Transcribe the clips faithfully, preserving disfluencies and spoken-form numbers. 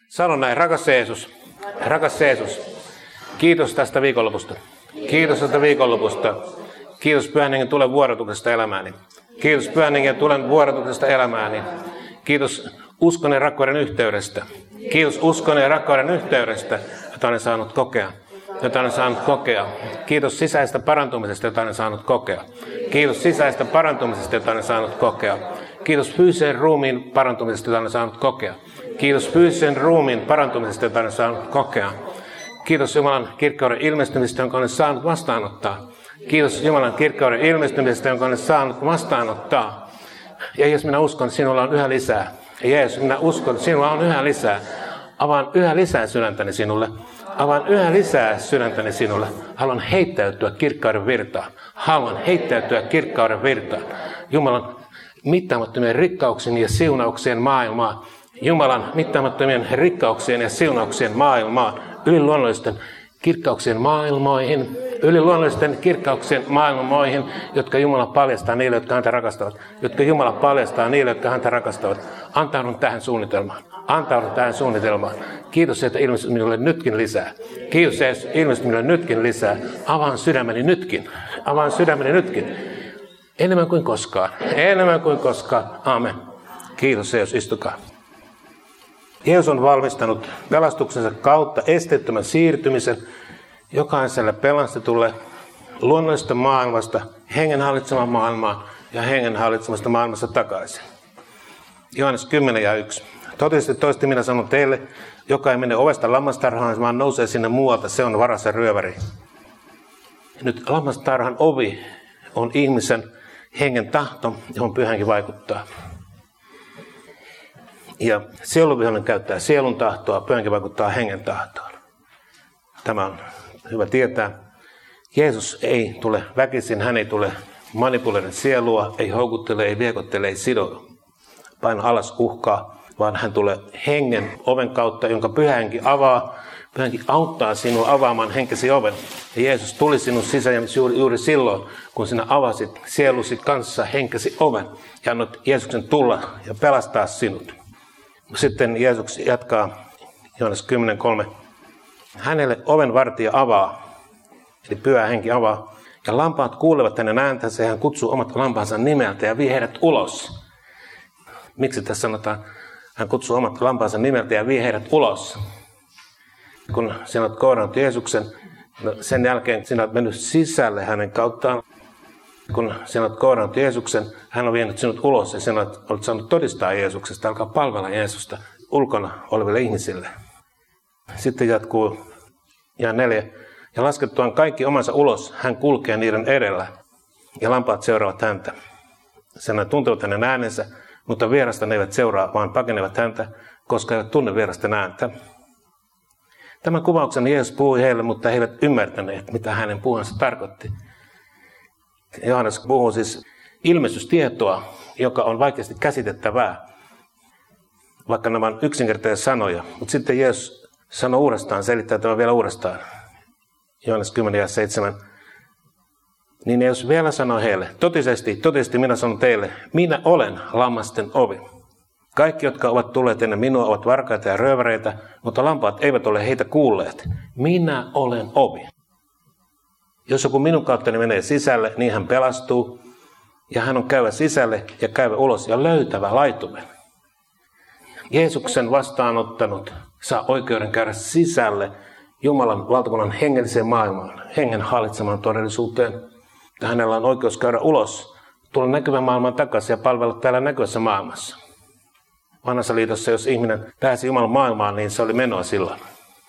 Sano näin, rakas Jeesus, rakas Jeesus, kiitos tästä viikonlopusta. Kiitos tästä viikonlopusta. Kiitos Pyhän Hengen tulen vuorotuksesta elämääni. Kiitos Pyhän Hengen tulen vuorotuksesta elämääni. Kiitos uskon ja rakkauden yhteydestä. Kiitos uskon ja rakkauden yhteydestä, jota olen saanut kokea. Jota olen saanut kokea. Kiitos sisäistä parantumisesta, jota olen saanut kokea. Kiitos sisäistä parantumisesta, jota olen saanut kokea. Kiitos fyysisen ruumiin parantumisesta, jota olen saanut kokea. Kiitos fyysisen ruumiin parantumisesta, jota olen saanut kokea. Kiitos Jumalan kirkkauden ilmestymisestä, jonka olen saanut vastaanottaa. Kiitos Jumalan kirkkauden ilmestymisestä, jonka olen saanut vastaanottaa. Ja Jeesus, minä uskon, että sinulla on yhä lisää. Ja Jeesus, minä uskon, että sinulla on yhä lisää. Avaan yhä lisää sydäntäni sinulle. Avaan yhä lisää sydäntäni sinulle. Haluan heittäytyä kirkkauden virtaan. Haluan heittäytyä kirkkauden virtaan. Jumalan mittaamattomien rikkauksien ja siunauksien maailmaa. Jumalan mittaamattomien rikkauksien ja siunauksien maailmaa. Yliluonnollisten kirkkauksien maailmoihin. Yliluonnollisten kirkkauksien maailmoihin, jotka Jumala paljastaa niille, jotka häntä rakastavat. Jotka Jumala paljastaa niille, jotka häntä rakastavat. Antaudun tähän suunnitelmaan. Antaudun tähän suunnitelmaan. Kiitos, että ilmestyt minulle nytkin lisää. Kiitos, että ilmestyt minulle nytkin lisää. Avaan sydämeni nytkin. Avaan sydämeni nytkin. Enemmän kuin koskaan. Enemmän kuin koskaan. Aamen. Kiitos, Jeesus. Istukaa. Jeesus on valmistanut pelastuksensa kautta esteettömän siirtymisen jokaiselle pelastetulle luonnollisesta maailmasta hengen hallitsemaan maailmaan ja hengen hallitsemasta maailmasta takaisin. Johannes kymmenen ja yksi. Totisesti toisesti minä sanon teille, joka ei mene ovesta lammastarhaan, vaan nousee sinne muualta, se on varas ja ryöväri. Nyt lammastarhan ovi on ihmisen hengen tahto, johon Pyhä Henki vaikuttaa. Ja sieluvihollinen käyttää sielun tahtoa, Pyhä Henki vaikuttaa hengen tahtoon. Tämä on hyvä tietää. Jeesus ei tule väkisin, hän ei tule manipuloida sielua, ei houkuttele, ei viekottele, ei sido, paino alas uhkaa, vaan hän tulee hengen oven kautta, jonka Pyhä Henki avaa. Pyhä Henki auttaa sinua avaamaan henkesi oven. Ja Jeesus tuli sinun sisään juuri, juuri silloin, kun sinä avasit sielusi kanssa henkesi oven ja annoit Jeesuksen tulla ja pelastaa sinut. Sitten Jeesus jatkaa Johannes kymmenen kolme. Hänelle oven vartija avaa, eli Pyhä Henki avaa, ja lampaat kuulevat hänen ääntänsä, ja hän kutsuu omat lampaansa nimeltä ja vie heidät ulos. Miksi tässä sanotaan, hän kutsuu omat lampaansa nimeltä ja vie heidät ulos? Kun sinä olet kohdannut Jeesuksen, no sen jälkeen sinä olet mennyt sisälle hänen kauttaan. Kun sinä olet kohdannut Jeesuksen, hän on vienyt sinut ulos ja sinä olet saanut todistaa Jeesuksesta, alkaa palvella Jeesusta ulkona oleville ihmisille. Sitten jatkuu ja neljä. Ja laskettuaan kaikki omansa ulos, hän kulkee niiden edellä ja lampaat seuraavat häntä. Sen tuntevat hänen äänensä, mutta vierasta ne eivät seuraa, vaan pakenevat häntä, koska eivät tunne vierasten ääntä. Tämän kuvauksen Jeesus puhui heille, mutta he eivät ymmärtäneet, mitä hänen puhansa tarkoitti. Johannes puhuu siis ilmestystietoa, joka on vaikeasti käsitettävää, vaikka nämä on yksinkertaisia sanoja. Mutta sitten Jeesus sanoi uudestaan, selittää tämän vielä uudestaan. Johannes kymmenen ja seitsemän. Niin Jeesus vielä sanoi heille, totisesti, totisesti minä sanon teille, minä olen lammasten ovi. Kaikki, jotka ovat tulleet ennen minua, ovat varkaita ja rööväreitä, mutta lampaat eivät ole heitä kuulleet. Minä olen ovi. Jos joku minun kauttani menee sisälle, niin hän pelastuu, ja hän on käyvä sisälle ja käyvä ulos ja löytävä laitumen. Jeesuksen vastaanottanut saa oikeuden käydä sisälle Jumalan valtakunnan hengelliseen maailmaan, hengen hallitsemaan todellisuuteen. Ja hänellä on oikeus käydä ulos, tulla näkyvän maailman takaisin ja palvella täällä näkyvässä maailmassa. Vanhassa liitossa, jos ihminen pääsi Jumalan maailmaan, niin se oli menoa silloin.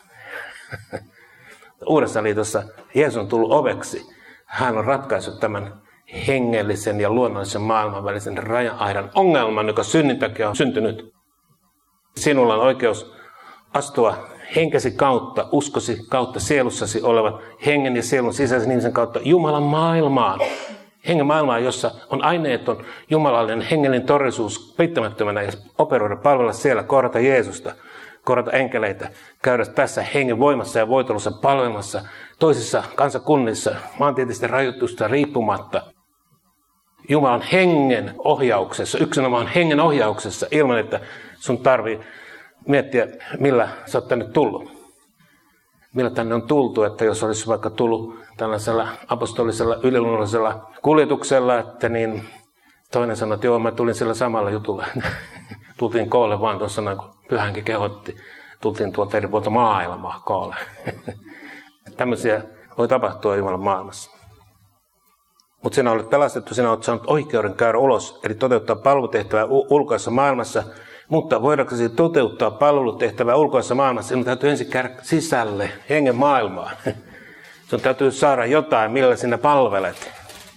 Uudessa liitossa Jeesus on tullut oveksi. Hän on ratkaissut tämän hengellisen ja luonnollisen maailman välisen raja-aidan ongelman, joka synnin takia on syntynyt. Sinulla on oikeus astua henkesi kautta, uskosi kautta, sielussasi olevan hengen ja sielun sisäisen ihmisen kautta Jumalan maailmaan. Hengen maailmaan, jossa on aineeton jumalallinen hengellinen todellisuus peittämättömänä ja operoida, palvella siellä, kohdata Jeesusta, kohdata enkeleitä, käydä tässä hengen voimassa ja voitelussa palvelemassa toisissa kansakunnissa, maantieteellisten rajoitusta riippumatta. Jumalan hengen ohjauksessa, yksinomaan hengen ohjauksessa, ilman että sun tarvii miettiä, millä sä oot tänne tullut. Millä tänne on tultu, että jos olisi vaikka tullut tällaisella apostolisella yliluonnollisella kuljetuksella, että niin toinen sanoi, että joo, mä tulin sillä samalla jutulla. Tultiin koolle vaan tuossa, kun Pyhänkin kehotti. Tultiin tuolta eri puolta maailmaa koolle. Tämmöisiä voi tapahtua Jumalan maailmassa. Mutta sinä olet pelastettu, sinä olet saanut oikeuden käydä ulos, eli toteuttaa palvelutehtävää ulkoisessa maailmassa. Mutta voidaanko se toteuttaa palvelutehtävää ulkoisessa maailmassa, sinun täytyy ensin käydä sisälle, hengen maailmaan. Sinun täytyy saada jotain, millä sinä palvelet.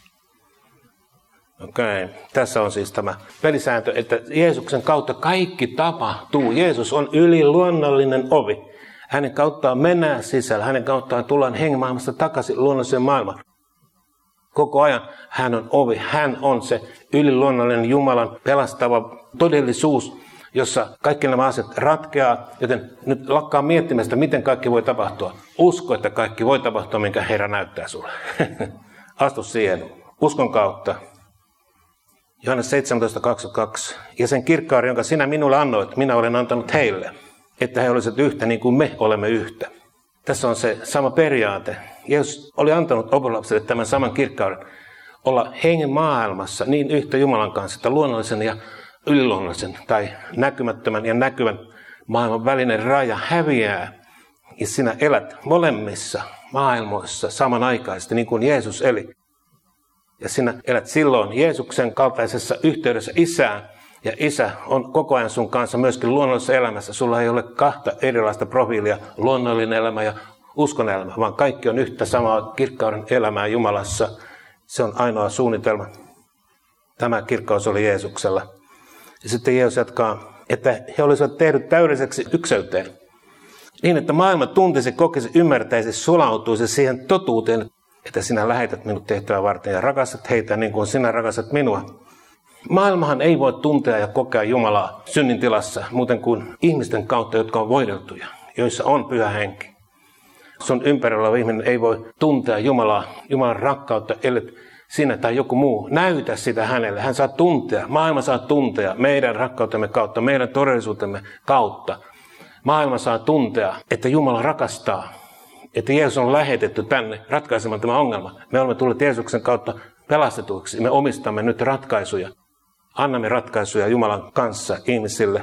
Okei, okay. Tässä on siis tämä pelisääntö, että Jeesuksen kautta kaikki tapahtuu. Jeesus on yliluonnollinen ovi. Hänen kauttaan mennään sisällä, hänen kauttaan tullaan hengen maailmasta takaisin luonnolliseen maailmaan. Koko ajan hän on ovi, hän on se yliluonnollinen Jumalan pelastava todellisuus, jossa kaikki nämä asiat ratkeaa, joten nyt lakkaa miettimästä, miten kaikki voi tapahtua. Usko, että kaikki voi tapahtua, minkä Herra näyttää sulle. Astu siihen uskon kautta. Johannes seitsemäntoista kaksikymmentäkaksi. Ja sen kirkkauden, jonka sinä minulle annoit, minä olen antanut heille, että he olisivat yhtä niin kuin me olemme yhtä. Tässä on se sama periaate. Jeesus oli antanut opolapsille tämän saman kirkkauden, olla hengen maailmassa niin yhtä Jumalan kanssa, että luonnollisen ja yliluonnollisen tai näkymättömän ja näkyvän maailman välinen raja häviää. Ja sinä elät molemmissa maailmoissa samanaikaisesti, niin kuin Jeesus eli. Ja sinä elät silloin Jeesuksen kaltaisessa yhteydessä Isään. Ja Isä on koko ajan sun kanssa myöskin luonnollisessa elämässä. Sulla ei ole kahta erilaista profiilia, luonnollinen elämä ja uskon elämä, vaan kaikki on yhtä samaa kirkkauden elämää Jumalassa. Se on ainoa suunnitelma. Tämä kirkkaus oli Jeesuksella. Ja sitten Jeesus jatkaa, että he olisivat tehnyt täydelliseksi ykseyteen. Niin, että maailma tuntisi, kokisi, ymmärtäisi, sulautuisi siihen totuuteen, että sinä lähetät minut tehtävää varten ja rakastat heitä niin kuin sinä rakastat minua. Maailmahan ei voi tuntea ja kokea Jumalaa synnin tilassa muuten kuin ihmisten kautta, jotka on voideltuja, joissa on pyhä henki. Sun ympärillä oleva ihminen ei voi tuntea Jumalaa, Jumalan rakkautta, ellei sinä tai joku muu näytä sitä hänelle. Hän saa tuntea, maailma saa tuntea meidän rakkautemme kautta, meidän todellisuutemme kautta. Maailma saa tuntea, että Jumala rakastaa, että Jeesus on lähetetty tänne ratkaisemaan tämä ongelma. Me olemme tulleet Jeesuksen kautta pelastetuiksi. Me omistamme nyt ratkaisuja. Annamme ratkaisuja Jumalan kanssa ihmisille.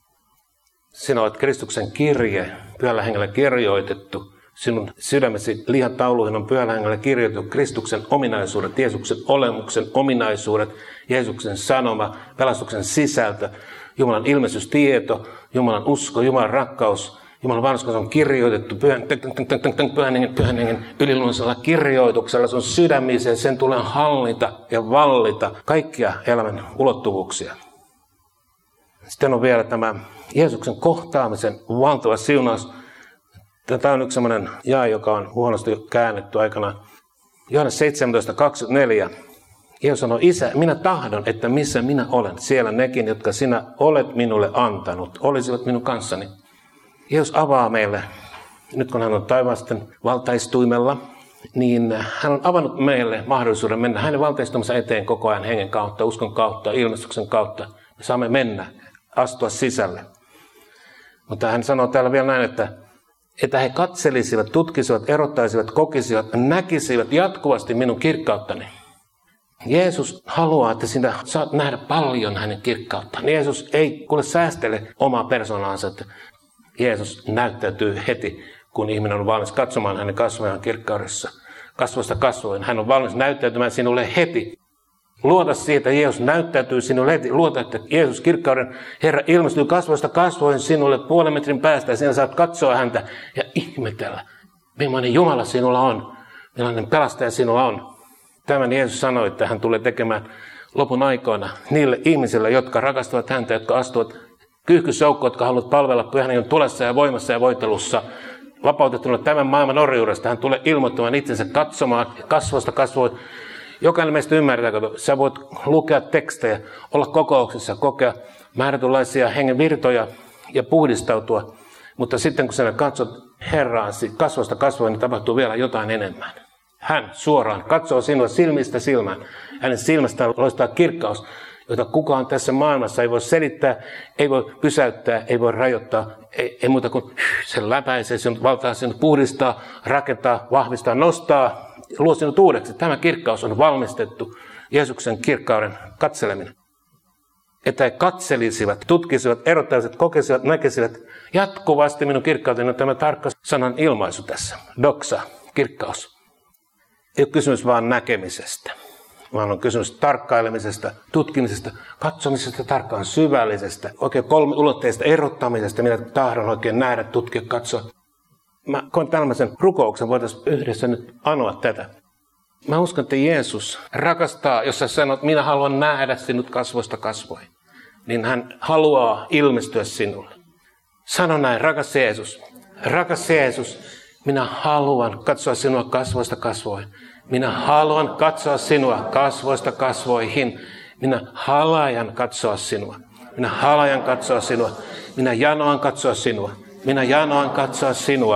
Sinä olet Kristuksen kirje, Pyhällä Hengellä kirjoitettu. Sinun sydämesi lihan tauluihin on Pyhällä Hengellä kirjoitettu Kristuksen ominaisuudet, Jeesuksen olemuksen ominaisuudet, Jeesuksen sanoma, pelastuksen sisältö, Jumalan ilmestystieto, Jumalan usko, Jumalan rakkaus, Jumalan vanhurskaus on kirjoitettu pyhän, pyhän hengen, pyhän hengen yliluonnollisella kirjoituksella. Se on sydämissä ja sen tulee hallita ja vallita kaikkia elämän ulottuvuuksia. Sitten on vielä tämä Jeesuksen kohtaamisen valtava siunaus. Tämä on yksi sellainen jae, joka on huonosti käännetty aikanaan. Johannes seitsemäntoista kaksikymmentäneljä. Jeesus sanoi, Isä, minä tahdon, että missä minä olen, siellä nekin, jotka sinä olet minulle antanut, olisivat minun kanssani. Jeesus avaa meille, nyt kun hän on taivasten valtaistuimella, niin hän on avannut meille mahdollisuuden mennä hänen valtaistumansa eteen koko ajan hengen kautta, uskon kautta, ilmestyksen kautta. Me saamme mennä, astua sisälle. Mutta hän sanoo täällä vielä näin, että, että he katselisivat, tutkisivat, erottaisivat, kokisivat, näkisivät jatkuvasti minun kirkkauttani. Jeesus haluaa, että sinä saat nähdä paljon hänen kirkkauttaan. Jeesus ei kuule säästele omaa persoonaansa, että Jeesus näyttäytyy heti, kun ihminen on valmis katsomaan hänen kasvojaan kirkkaudessa. Kasvoista kasvoin. Hän on valmis näyttäytymään sinulle heti. Luota siitä, että Jeesus näyttäytyy sinulle heti. Luota, että Jeesus kirkkauden Herra ilmestyy kasvoista kasvoin sinulle puolen metrin päästä. Ja sinä saat katsoa häntä ja ihmetellä, millainen Jumala sinulla on, millainen pelastaja sinulla on. Tämän Jeesus sanoi, että hän tulee tekemään lopun aikoina niille ihmisille, jotka rakastavat häntä, jotka astuvat kyyhkysoukkoon, jotka haluavat palvella Pyhän Hengen tulessa ja voimassa ja voitelussa. Vapautettuna tämän maailman orjuudesta. Hän tulee ilmoittamaan itsensä katsomaan kasvoista kasvoin. Jokainen meistä ymmärtää, että sä voit lukea tekstejä, olla kokouksissa, kokea määrätynlaisia hengen virtoja ja puhdistautua. Mutta sitten kun sinä katsot Herraasi kasvoista kasvoin, niin tapahtuu vielä jotain enemmän. Hän suoraan katsoo sinua silmistä silmään. Hänen silmästään loistaa kirkkaus. jota kukaan tässä maailmassa ei voi selittää, ei voi pysäyttää, ei voi rajoittaa, ei, ei muuta kuin se läpäisee sinut, valtaa sinut, puhdistaa, rakentaa, vahvistaa, nostaa, luo sinut uudeksi. Tämä kirkkaus on valmistettu, Jeesuksen kirkkauden katseleminen. Että he katselisivat, tutkisivat, erottaisivat, kokisivat, näkisivät jatkuvasti minun kirkkauteni on tämä tarkka sanan ilmaisu tässä. Doksa, kirkkaus. Ei ole kysymys vaan näkemisestä, vaan on kysymys tarkkailemisesta, tutkimisesta, katsomisesta tarkkaan syvällisestä, oikein kolmiulotteista erottamisesta, mitä tahdon oikein nähdä, tutkia, katsoa. Mä koen tällaisen rukouksen, voitaisiin yhdessä nyt anoa tätä. Mä uskon, että Jeesus rakastaa, jos sä sanot, minä haluan nähdä sinut kasvoista kasvoihin, niin hän haluaa ilmestyä sinulle. Sano näin, rakas Jeesus, rakas Jeesus, minä haluan katsoa sinua kasvoista kasvoihin. Minä haluan katsoa sinua kasvoista kasvoihin. Minä halajan katsoa sinua. Minä halajan katsoa sinua. Minä janoan katsoa sinua. Minä janoan katsoa sinua.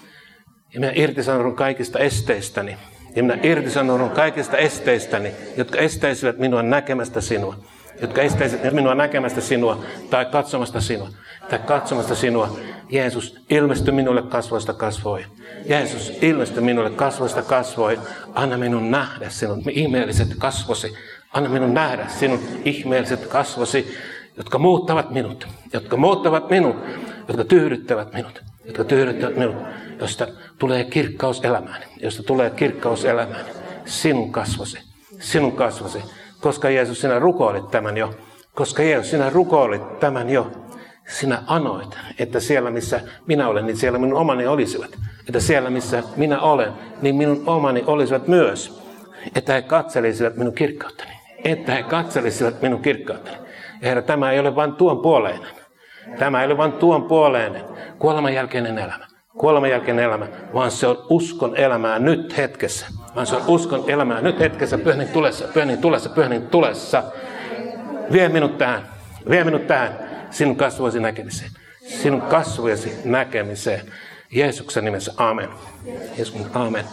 Ja minä irtisanoudun kaikista esteistäni. Ja minä irtisanoudun kaikista esteistäni, jotka estäisivät minua näkemästä sinua. Jotka estäisivät minua näkemästä sinua tai katsomasta sinua. Tai katsomasta sinua. Jeesus, ilmesty minulle kasvoista kasvoihin. Jeesus, ilmesty minulle kasvoista kasvoihin. Anna minun nähdä sinun ihmeelliset kasvosi. Anna minun nähdä sinun ihmeelliset kasvosi, jotka muuttavat minut. Jotka muuttavat minut. Jotka tyydyttävät minut. Jotka tyydyttävät minut. Josta tulee kirkkaus elämääni. Josta tulee kirkkaus elämääni. Sinun kasvosi. Sinun kasvosi. Koska Jeesus, sinä rukoilit tämän jo. Koska Jeesus, sinä rukoilit tämän jo. Sinä anoit, että siellä missä minä olen, niin siellä minun omani olisivat. Että siellä missä minä olen, niin minun omani olisivat myös. Että he katselisivat minun kirkkauttani. Että he katselisivat minun kirkkauttani. Ja Herra, tämä ei ole vain tuon puoleinen. Tämä ei ole vain tuon puoleinen. Kuoleman jälkeinen elämä. Kuoleman jälkeinen elämä, vaan se on uskon elämää nyt hetkessä. Vaan se on uskon elämää nyt hetkessä, pyhän tulessa, pyhän tulessa, pyhän tulessa. Vie minut tähän, vie minut tähän. Sinun kasvoisi näkemiseen. Sinun kasvojesi näkemiseen. Jeesuksen nimessä. Amen. Jeesuksen amen.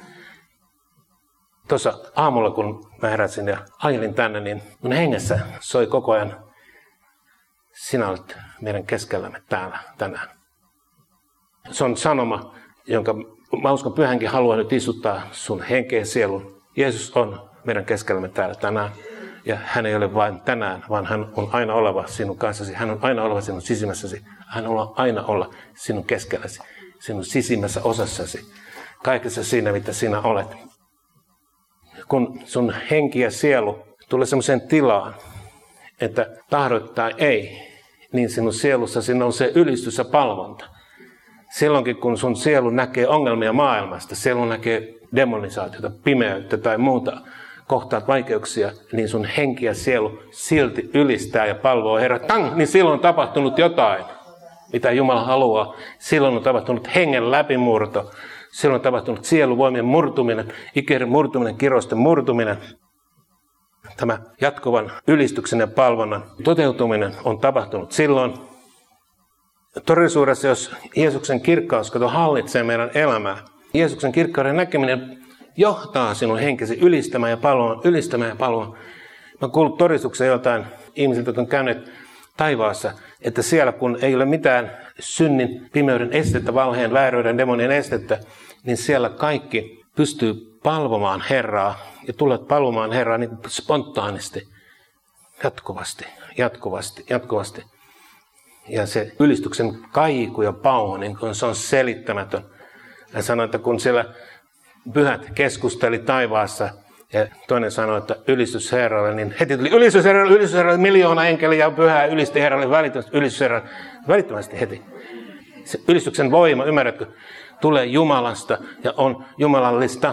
Tuossa aamulla, kun mä heräsin ja ajelin tänne, niin mun hengessä soi koko ajan. Sinä olet meidän keskellämme täällä tänään. Se on sanoma, jonka mä uskon pyhänkin haluaa nyt istuttaa sun henkeä sielun. Jeesus on meidän keskellämme täällä tänään. Ja hän ei ole vain tänään, vaan hän on aina oleva sinun kanssasi. Hän on aina oleva sinun sisimmässäsi. Hän on aina olla sinun keskelläsi, sinun sisimmässä osassasi. Kaikessa siinä, mitä sinä olet. Kun sun henki ja sielu tulee semmoiseen tilaan, että tahdot tai ei, niin sinun sielussasi nousee ylistys ja palvonta. Silloinkin, kun sun sielu näkee ongelmia maailmasta, sielu näkee demonisaatiota, pimeyttä tai muuta, kohtaat vaikeuksia, niin sun henki ja sielu silti ylistää ja palvoo Herra. Tang, niin silloin on tapahtunut jotain, mitä Jumala haluaa. Silloin on tapahtunut hengen läpimurto. Silloin on tapahtunut sieluvoimien murtuminen, ikäiden murtuminen, kiroisten murtuminen. Tämä jatkuvan ylistyksen ja palvonnan toteutuminen on tapahtunut silloin. Todellisuudessa, jos Jeesuksen kirkkaus kato hallitsee meidän elämää, Jeesuksen kirkkauden näkeminen johtaa sinun henkesi ylistämään ja palvomaan, ylistämään ja palvomaan. Mä oon kuullut todistuksia jotain ihmisiltä, jotka on käyneet taivaassa, että siellä kun ei ole mitään synnin, pimeyden estettä, valheen, vääryyden, demonien estettä, niin siellä kaikki pystyy palvomaan Herraa ja tulevat palvomaan Herraa niin spontaanisti, jatkuvasti, jatkuvasti, jatkuvasti. Ja se ylistyksen kaiku ja pauhu, niin kun se on selittämätön. Hän sanoi, että kun siellä pyhät keskusteli taivaassa ja toinen sanoi, että ylistys Herralle, niin heti tuli ylistys Herralle, ylistys Herralle, miljoona enkeliä ja pyhää ylisti Herralle, välittömästi, ylistys Herralle, välittömästi heti. Se ylistyksen voima, ymmärrätkö, tulee Jumalasta ja on jumalallista.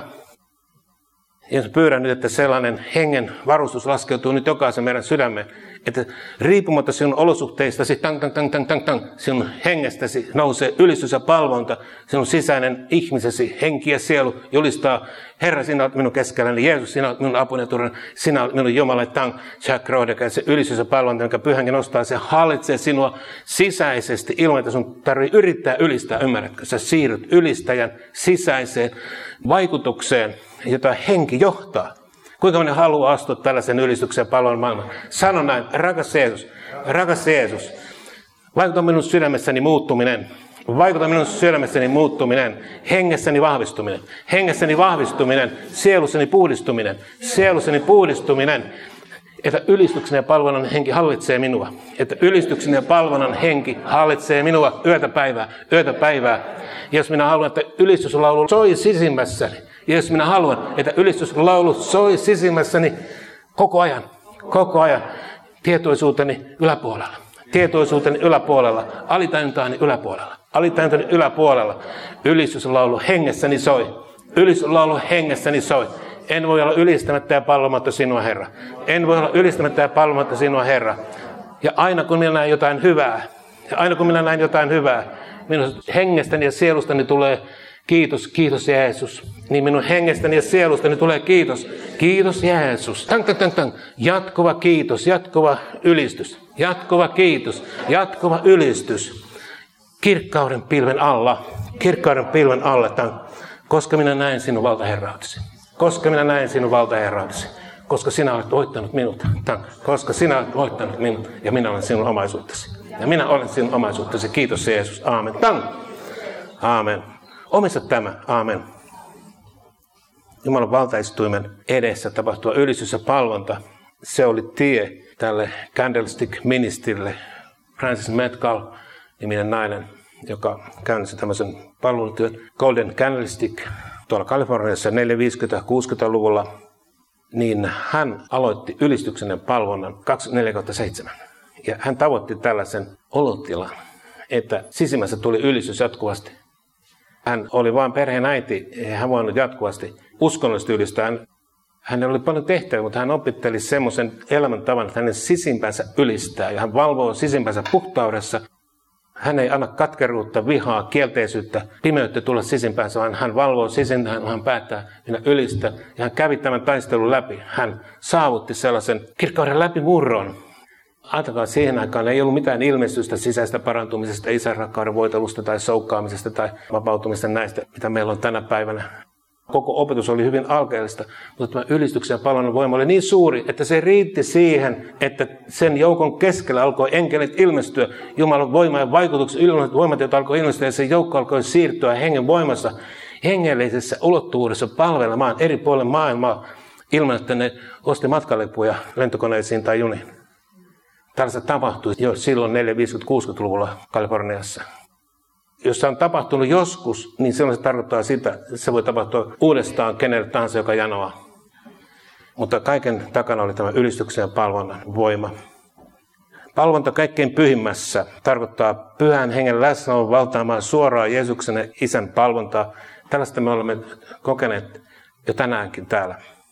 Ja pyydän nyt, että sellainen hengen varustus laskeutuu nyt jokaisen meidän sydämeen, että riippumatta sinun olosuhteistasi, tang, tang, tang, tang, tang, tang, sinun hengestäsi nousee ylistys ja palvonta, sinun sisäinen ihmisesi, henki ja sielu julistaa, Herra, sinä olet minun keskelläni, Jeesus, sinä olet minun apuni ja turvani, sinä olet minun Jumala, tang, chakrodeka, se ylistys ja palvonta, jonka pyhänkin nostaa, se hallitsee sinua sisäisesti, ilman että sun tarvitsee yrittää ylistää, ymmärrätkö? Sä siirryt ylistäjän sisäiseen vaikutukseen, jota henki johtaa. Kuinka moni haluaa astua tällaisen ylistyksen ja palvelun maailmaan? Sano näin, rakas Jeesus, rakas Jeesus, vaikuta minun sydämessäni muuttuminen. Vaikuta minun sydämessäni muuttuminen, hengessäni vahvistuminen, hengessäni vahvistuminen, sielussani puhdistuminen, sielussani puhdistuminen, että ylistyksen ja palvonnan henki hallitsee minua, että ylistyksen ja palvonnan henki hallitsee minua yötä päivää, yötä päivää. Ja jos minä haluan, että ylistyslaulu soi sisimmässäni, ja jos minä haluan, että ylistyslaulu soi sisimmässäni koko ajan, koko ajan, tietoisuuteni yläpuolella. Tietoisuuteni yläpuolella, alitajuntaani yläpuolella, alitajuntaani yläpuolella, ylistyslaulu hengessäni soi, ylistyslaulu hengessäni soi. En voi olla ylistämättä ja palvomatta sinua, Herra. En voi olla ylistämättä ja palvomatta sinua, Herra. Ja aina kun minä näen jotain hyvää, ja aina kun minä näen jotain hyvää, minun hengestäni ja sielustani tulee kiitos, kiitos Jeesus. Niin minun hengestäni ja sielustani tulee kiitos, kiitos Jeesus. Tang, tang, tang, tang. Jatkuva kiitos, jatkuva ylistys, jatkuva kiitos, jatkuva ylistys. Kirkkauden pilven alla, kirkkauden pilven alle, tang. Koska minä näen sinun valtaherrautesi. Koska minä näen sinun valtaherrautesi. Koska sinä olet voittanut minut, tang. Koska sinä olet voittanut minut ja minä olen sinun omaisuutesi. Ja minä olen sinun omaisuutesi. Kiitos Jeesus. Aamen. Tang. Aamen. Omista tämä. Aamen. Jumalan valtaistuimen edessä tapahtuva ylistys ja palvonta, se oli tie tälle Candlestick Ministerille. Francis Metcalf, niminen nainen, joka käynnisti tämmöisen palvelutyön Golden Candlestick tuolla Kaliforniassa neljäkymmentä-viisikymmentä-kuusikymmentäluvulla, niin hän aloitti ylistyksen ja palvonnan kaksikymmentäneljä kautta seitsemän. Ja hän tavoitti tällaisen olotilan, että sisimmässä tuli ylistys jatkuvasti. Hän oli vain perheen äiti, ja hän voinut jatkuvasti uskonnollisesti ylistää. Hänellä oli paljon tehtäviä, mutta hän opitteli semmoisen elämäntavan, että hänen sisimpänsä ylistää. Ja hän valvoo sisimpänsä puhtaudessa. Hän ei anna katkeruutta, vihaa, kielteisyyttä, pimeyttä tulla sisimpäänsä, vaan hän valvoo sisintään, hän päättää minä ylistää. Ja hän kävi tämän taistelun läpi. Hän saavutti sellaisen kirkkauden läpimurron. Ajatelkaa, siihen aikaan ei ollut mitään ilmestystä sisäistä parantumisesta, isän rakkauden voitelusta tai soukkaamisesta tai vapautumista näistä, mitä meillä on tänä päivänä. Koko opetus oli hyvin alkeellista, mutta tämä ylistyksen ja palvonnan voima oli niin suuri, että se riitti siihen, että sen joukon keskellä alkoi enkelit ilmestyä. Jumalan voima ja vaikutukset, ylemmät voimat, joita alkoi ilmestyä, ja se joukko alkoi siirtyä hengen voimassa, hengellisessä ulottuvuudessa palvelemaan eri puolille maailmaa, ilman että ne osti matkalippuja lentokoneisiin tai juniin. Tällaista tapahtui jo silloin neljäkymmentä-viisikymmentä-kuusikymmentäluvulla Kaliforniassa. Jos se on tapahtunut joskus, niin silloin se tarkoittaa sitä, että se voi tapahtua uudestaan kenelle tahansa, joka janoaa. Mutta kaiken takana oli tämä ylistyksen ja palvonnan voima. Palvonta kaikkein pyhimmässä tarkoittaa pyhän hengen läsnäolon valtaamaan suoraan Jeesuksen ja Isän palvontaa. Tällaista me olemme kokeneet jo tänäänkin täällä.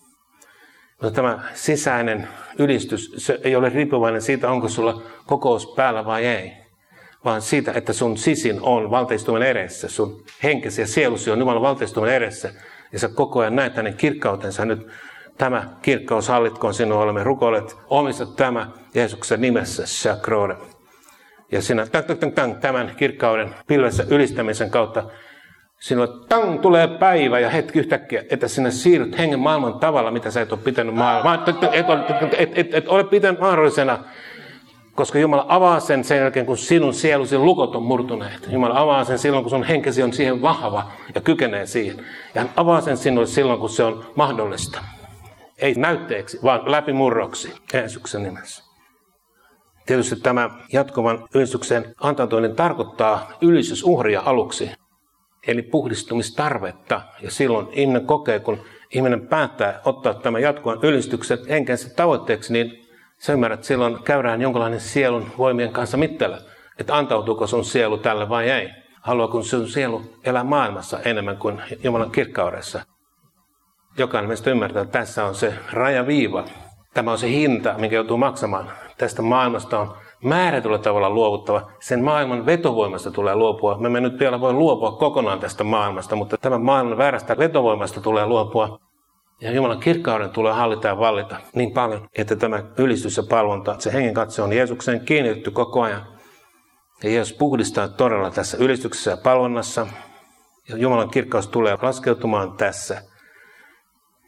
Mutta tämä sisäinen ylistys, se ei ole riippuvainen siitä, onko sulla kokous päällä vai ei. Vaan siitä, että sun sisin on valtaistumen edessä, sun henkesi ja sielusi on Jumalan valtaistumen edessä. Ja sä koko ajan näet hänen kirkkautensa. Nyt tämä kirkkaus hallitkoon sinua, olemme rukoilleet, omista tämä Jeesuksen nimessä, Shakrode. Ja sinä tang, tang, tang, tang, tämän kirkkauden pilvessä ylistämisen kautta sinulle tang, tulee päivä ja hetki yhtäkkiä, että sinä siirryt hengen maailman tavalla, mitä sä et ole pitänyt maailmaa. Et, et, et, et, et ole pitänyt mahdollisena. Koska Jumala avaa sen sen jälkeen, kun sinun sielusi lukot on murtuneet. Jumala avaa sen silloin, kun sun henkesi on siihen vahva ja kykenee siihen. Ja hän avaa sen sinulle silloin, kun se on mahdollista. Ei näytteeksi, vaan läpimurroksi Jeesuksen nimessä. Tietysti tämä jatkuvan ylistyksen antautuminen tarkoittaa ylistysuhria aluksi. Eli puhdistumistarvetta. Ja silloin ihminen kokee, kun ihminen päättää ottaa tämän jatkuvan ylistyksen henkensä tavoitteeksi, niin sä ymmärrät, että silloin käydään jonkinlainen sielun voimien kanssa mittellä, että antautuuko sun sielu tälle vai ei. Haluaako sun sielu elää maailmassa enemmän kuin Jumalan kirkkaudessa. Jokainen meistä ymmärtää, että tässä on se rajaviiva. Tämä on se hinta, minkä joutuu maksamaan. Tästä maailmasta on määrätyllä tavalla luovuttava. Sen maailman vetovoimasta tulee luopua. Me emme nyt vielä voi luopua kokonaan tästä maailmasta, mutta tämän maailman väärästä vetovoimasta tulee luopua. Ja Jumalan kirkkauden tulee hallita ja vallita niin paljon, että tämä ylistys ja palvonta, se hengen katse on Jeesukseen kiinnitetty koko ajan. Ja Jeesus puhdistaa todella tässä ylistyksessä ja palvonnassa. Ja Jumalan kirkkaus tulee laskeutumaan tässä.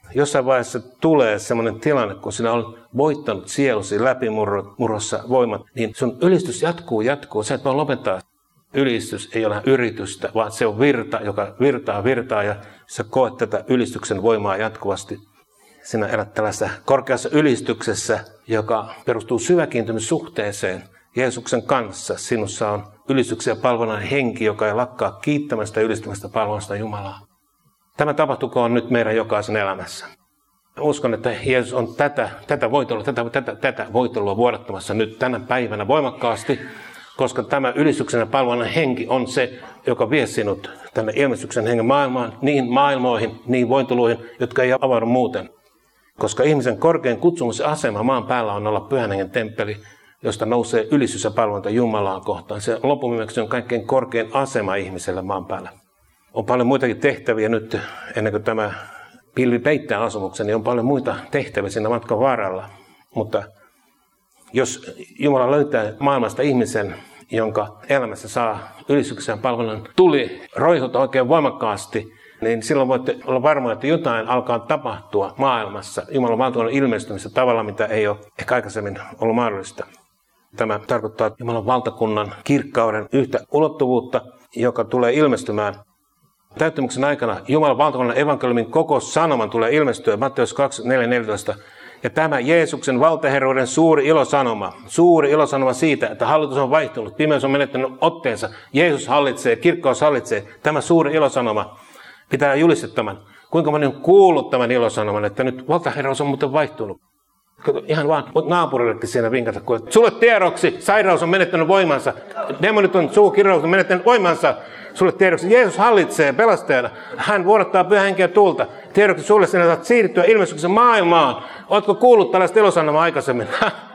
Jossain vaiheessa tulee sellainen tilanne, kun sinä olet voittanut sielusi läpimurrossa voimat, niin sun ylistys jatkuu, jatkuu. Sä et voi lopettaa. Ylistys ei ole yritystä, vaan se on virta, joka virtaa, virtaa ja sä koet tätä ylistyksen voimaa jatkuvasti. Sinä elät tällaisessa korkeassa ylistyksessä, joka perustuu syväkiintymyssuhteeseen Jeesuksen kanssa. Sinussa on ylistyksen ja palvonnan henki, joka ei lakkaa kiittämästä, ylistämästä, palvonnasta Jumalaa. Tämä tapahtukoon nyt meidän jokaisen elämässä. Uskon, että Jeesus on tätä, tätä voitelua, tätä, tätä, tätä voitelua vuodattamassa nyt tänä päivänä voimakkaasti, koska tämä ylistyksen ja palvonnan henki on se, joka vie sinut tänne ilmestyksen hengen maailmaan, niihin maailmoihin, niihin voiteluihin, jotka ei avaudu muuten. Koska ihmisen korkein kutsumus ja asema maan päällä on olla pyhän hengen temppeli, josta nousee ylistys ja palvonta Jumalaan kohtaan. Se loppuviimeksi on kaikkein korkein asema ihmiselle maan päällä. On paljon muitakin tehtäviä nyt, ennen kuin tämä pilvi peittää asumuksen, niin on paljon muita tehtäviä siinä matkan varrella. Mutta jos Jumala löytää maailmasta ihmisen, jonka elämässä saa ylistyksen ja palvonnan tuli roihota oikein voimakkaasti, niin silloin voitte olla varmoja, että jotain alkaa tapahtua maailmassa Jumalan valtakunnan ilmestymistä tavalla, mitä ei ole ehkä aikaisemmin ollut mahdollista. Tämä tarkoittaa Jumalan valtakunnan kirkkauden yhtä ulottuvuutta, joka tulee ilmestymään. Täyttymyksen aikana Jumalan valtakunnan evankeliumin koko sanoman tulee ilmestyä, Matteus kaksikymmentäneljä neljätoista. Ja tämä Jeesuksen valtaherruuden suuri ilosanoma, suuri ilosanoma siitä, että hallitus on vaihtunut, pimeys on menettänyt otteensa, Jeesus hallitsee, kirkkaus hallitsee, tämä suuri ilosanoma pitää julistettaman. Kuinka moni on kuullut tämän ilosanoman, että nyt valtaherraus on muuten vaihtunut. Ihan vaan naapurillekin siinä vinkata, kun sulle tiedoksi, sairaus on menettänyt voimansa, demonit on suukirous on menettänyt voimansa. Sulle tiedoksi, Jeesus hallitsee pelastajana. Hän vuodattaa pyhän henkeä tulta. Tiedoksi sulle sinä saat siirtyä ilmestyksen maailmaan. Ootko kuullut tällaista ilosanomaa aikaisemmin?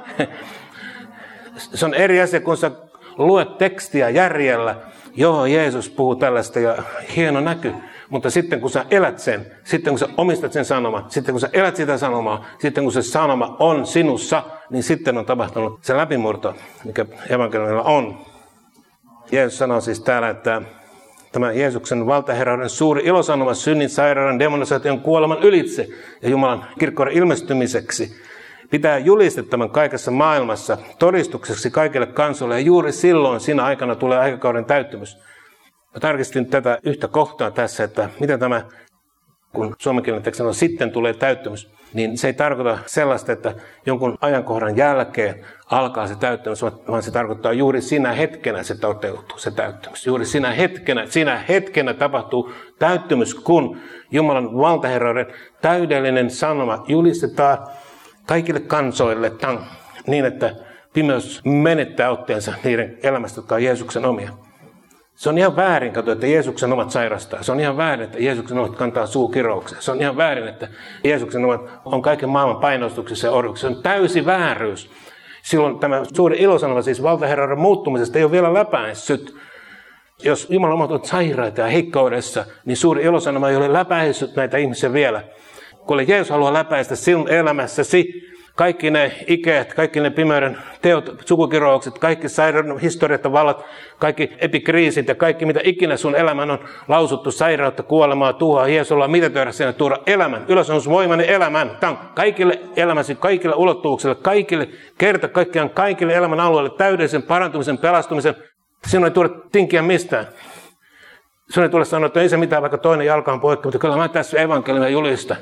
Se on eri asia, kun sä luet tekstiä järjellä. Joo, Jeesus puhuu tällaista ja hieno näky. Mutta sitten kun sä elät sen, sitten kun sä omistat sen sanoman, sitten kun sä elät sitä sanomaa, sitten kun se sanoma on sinussa, niin sitten on tapahtunut se läpimurto, mikä evankeliumilla on. Jeesus sanoo siis täällä, että tämä Jeesuksen valtaherrauden suuri ilosanoma synnin, sairauden, demonisaation, kuoleman ylitse ja Jumalan kirkkouden ilmestymiseksi pitää julistettavan kaikessa maailmassa todistukseksi kaikille kansoille, ja juuri silloin siinä aikana tulee aikakauden täyttymys. Mä tarkistin tätä yhtä kohtaa tässä, että mitä tämä, kun suomenkielinen teksti on sitten tulee täyttymys, niin se ei tarkoita sellaista, että jonkun ajankohdan jälkeen alkaa se täyttymys, vaan se tarkoittaa juuri sinä hetkenä se toteutuu, se täyttymys. Juuri sinä hetkenä, sinä hetkenä tapahtuu täyttymys, kun Jumalan valtaherrauden täydellinen sanoma julistetaan kaikille kansoille tang, niin, että pimeys menettää otteensa niiden elämästä, jotka on Jeesuksen omia. Se on ihan väärin, katso, että Jeesuksen omat sairastaa. Se on ihan väärin, että Jeesuksen omat kantaa suukirouksia. Se on ihan väärin, että Jeesuksen omat on kaiken maailman painostuksessa ja orjuksessa. Se on täysi vääryys. Silloin tämä suuri ilosanoma, siis valtaherrauden muuttumisesta, ei ole vielä läpäissyt. Jos Jumalan omat ovat sairaita ja heikkoudessa, niin suuri ilosanoma ei ole läpäissyt näitä ihmisiä vielä. Kun Jeesus haluaa läpäistä sinun elämässäsi, kaikki ne ikeet, kaikki ne pimeyden teot, sukukiroukset, kaikki sairauden historiat ja vallat, kaikki epikriisit ja kaikki mitä ikinä sun elämän on lausuttu, sairautta, kuolemaa, tuhoa, Jeesus ollaan mitätöidä sinne tuoda elämän, ylösnousuvoimainen elämän, tämän kaikille elämäsi, kaikille ulottuvuuksille, kaikille kerta kaikkiaan kaikille elämän alueille, täydellisen parantumisen, pelastumisen. Sinun ei tule tinkiä mistään. Sinun ei tule sanoa, että ei se mitään, vaikka toinen jalka on poikki, mutta kyllä mä tässä evankeliumia julistan.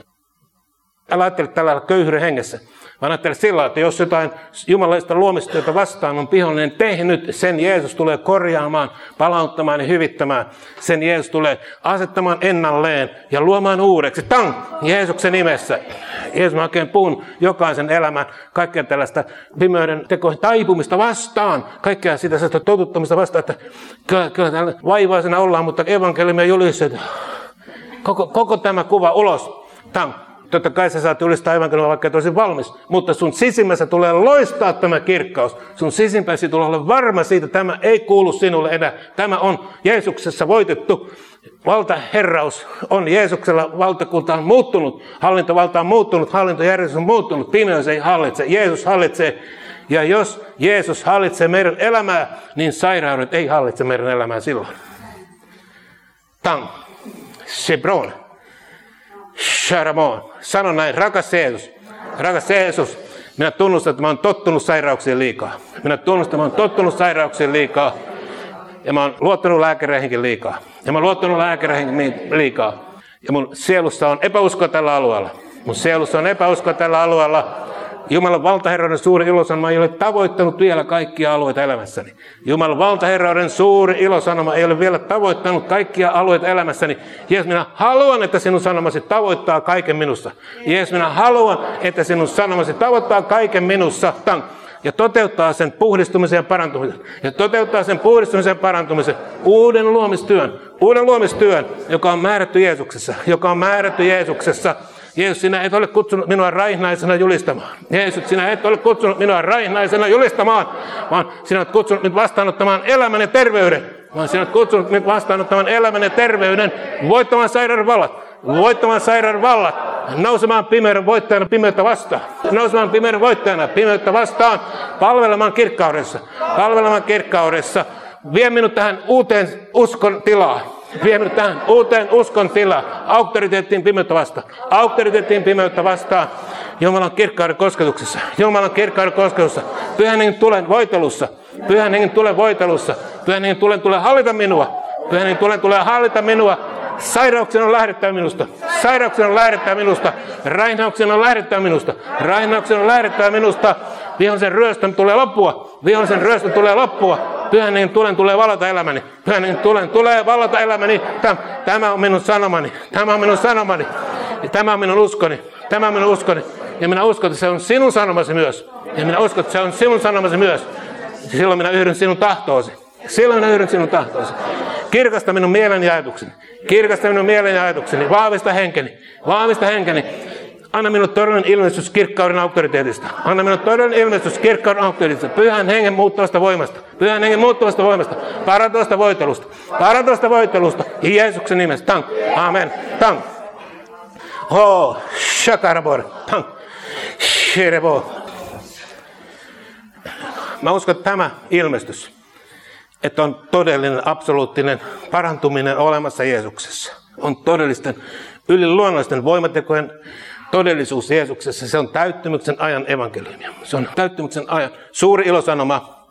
Älä ajattele tällä lailla köyhyyden hengessä, vaan ajattele sillä, että jos jotain jumalaista luomistyötä vastaan on pihollinen tehnyt, sen Jeesus tulee korjaamaan, palauttamaan ja hyvittämään. Sen Jeesus tulee asettamaan ennalleen ja luomaan uudeksi. Tang! Jeesuksen nimessä. Jeesus mä oikein puhun jokaisen elämän, kaikkea tällaista pimeyden tekoihin taipumista vastaan, kaikkea sitä sellaista totuttamista vastaan, että kyllä, kyllä täällä vaivaisena ollaan, mutta evankeliumia julistetaan. Koko, koko tämä kuva ulos. Tang! Totta kai sä saat julistaa evankeliumia, vaikka et olisi valmis, mutta sun sisimmässä tulee loistaa tämä kirkkaus. Sun sisimpäsi tulee olla varma siitä, että tämä ei kuulu sinulle enää. Tämä on Jeesuksessa voitettu. Valtaherraus on Jeesuksella, valtakunta on muuttunut, hallintovalta on muuttunut, hallintojärjestys on muuttunut, pimeys ei hallitse, Jeesus hallitsee. Ja jos Jeesus hallitsee meidän elämää, niin sairaudet ei hallitse meidän elämää silloin. Tang, Sebron. Sharamon. Sano näin, rakas Jeesus, rakas Jeesus, minä tunnustan, että mä oon tottunut sairauksien liikaa. Minä tunnustan, että mä oon tottunut sairauksien liikaa. Ja mä oon luottanut lääkäreihinkin liikaa. Ja mä oon luottanut lääkäreihinkin liikaa. Ja mun sielussa on epäuskoa tällä alueella. Mun sielussa on epäuskoa tällä alueella. Jumalan valtaherrauden suuri ilosanoma ei ole tavoittanut vielä kaikkia alueita elämässäni. Jumalan valtaherrauden suuri ilosanoma ei ole vielä tavoittanut kaikkia alueita elämässäni. Jeesus, minä haluan, että sinun sanomasi tavoittaa kaiken minussa. Jeesus, minä haluan, että sinun sanomasi tavoittaa kaiken minussa. Ja toteuttaa sen puhdistumisen ja parantumisen. Ja toteuttaa sen puhdistumisen ja parantumisen. Uuden luomistyön. Uuden luomistyön, joka on määrätty Jeesuksessa. Joka on määrätty Jeesuksessa. Jeesus, sinä et ole kutsunut minua raihnaisena julistamaan. Jeesus, sinä et ole kutsunut minua raihnaisena julistamaan, vaan sinä olet kutsunut minut vastaanottamaan elämän ja terveyden. Vaan sinä olet kutsunut minut vastaanottamaan elämän ja terveyden, voittamaan sairauden vallat, voittamaan sairauden vallat, nousemaan pimeyden voittajana pimeyttä vastaan, nousemaan pimeyden voittajana pimeyttä vastaan, palvelemaan kirkkaudessa, palvelemaan kirkkaudessa. Vie minut tähän uuteen uskon tilaan. Vie minut tähän uuteen uskon tilaan. Auktoriteettiin pimeyttä vastaan. Auktoriteettiin pimeyttä vastaan. Jumalan kirkkauden kosketuksessa. Jumalan kirkkauden kosketuksessa. Pyhän hengen tulen voitelussa. Pyhän hengen tulen voitelussa. Pyhän hengen tulen tulee hallita minua. Pyhän hengen tulen tulee hallita minua. Sairauksen on lähdettävä minusta. Sairauksen on lähdettävä minusta. Raihnauksen on lähdettävä minusta. Raihnauksen on lähdettävä minusta. Vihollisen ryöstön tulee loppua. Vihollisen ryöstön tulee loppua. Pyhän hengen tulen tulee valata elämäni. Pyhän hengen tulen tulee valata elämäni. Tämä on minun sanomani. Tämä on minun sanomani. Tämä on minun uskoni. Tämä on minun uskoni. Ja minä uskon, että se on sinun sanomasi myös. Ja minä uskon, että se on sinun sanomasi myös. Silloin minä yhdyn sinun tahtoosi. Silloin minä yhdyn sinun tahtoosi. Kirkasta minun mielen ja ajatukseni. Kirkasta minun mielen ja ajatukseni. Vahvista henkeni. Vahvista henkeni. Anna minulle todellinen ilmestys kirkkauden auktoriteetista. Anna minulle todellinen ilmestys kirkkauden auktoriteetista. Pyhän hengen muuttavasta voimasta. Pyhän hengen muuttavasta voimasta. Parantavasta voitelusta. Parantavasta voitelusta. Jeesuksen nimessä. Tank. Amen. Tank. Ho. Shakarabor. Tank. Shirebo. Mä uskon, että tämä ilmestys, että on todellinen, absoluuttinen parantuminen olemassa Jeesuksessa. On todellisten, yliluonnollisten voimatekojen todellisuus Jeesuksessa. Se on täyttymyksen ajan evankeliumia. Se on täyttymyksen ajan suuri ilosanoma.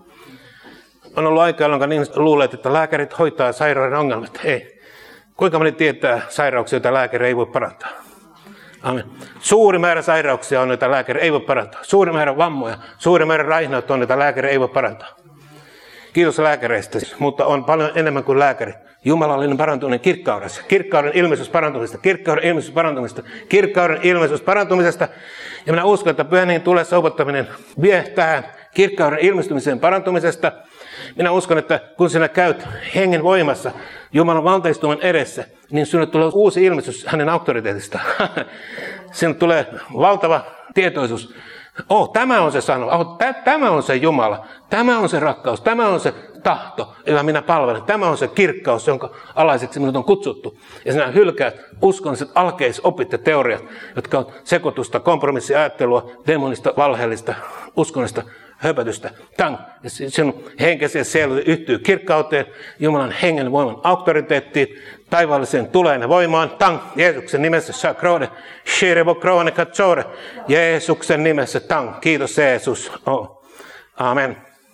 On ollut aikaa, jolloin niin luulet, että lääkärit hoitaa sairauden ongelmat. Ei. Kuinka moni tietää sairauksia, joita lääkäri ei voi parantaa? Amen. Suuri määrä sairauksia on, joita lääkäri ei voi parantaa. Suuri määrä vammoja, suuri määrä raihnautta on, joita lääkäri ei voi parantaa. Kiitos lääkäreistä, mutta on paljon enemmän kuin lääkäri. Jumalallinen parantuminen kirkkaudessa. Kirkkauden ilmestys parantumisesta. Kirkkauden ilmestys parantumisesta. Kirkkauden ilmestys parantumisesta. Ja minä uskon, että Pyhän Hengen tulee soupottaminen vie tähän kirkkauden ilmestymiseen parantumisesta. Minä uskon, että kun sinä käyt hengen voimassa Jumalan valtaistuman edessä, niin sinulle tulee uusi ilmestys hänen auktoriteetistaan. Sinulle tulee valtava tietoisuus. Oh, tämä on se sanoma. Oh, tä, tämä on se Jumala. Tämä on se rakkaus. Tämä on se tahto, jota minä palvelen. Tämä on se kirkkaus, jonka alaiseksi minut on kutsuttu. Ja sinä hylkäät uskonnolliset alkeisopit ja teoriat, jotka on sekoitusta, kompromissiajattelua, demonista, valheellista, uskonnollista höpötystä. Tang. Ja sinun henkesi ja sielu yhtyy kirkkauteen, Jumalan hengen voiman auktoriteettiin, taivaalliseen tuleen ja voimaan. Tang. Jeesuksen nimessä shakrode, shirebo krone katsore. Jeesuksen nimessä tang. Kiitos Jeesus. Oh. Amen.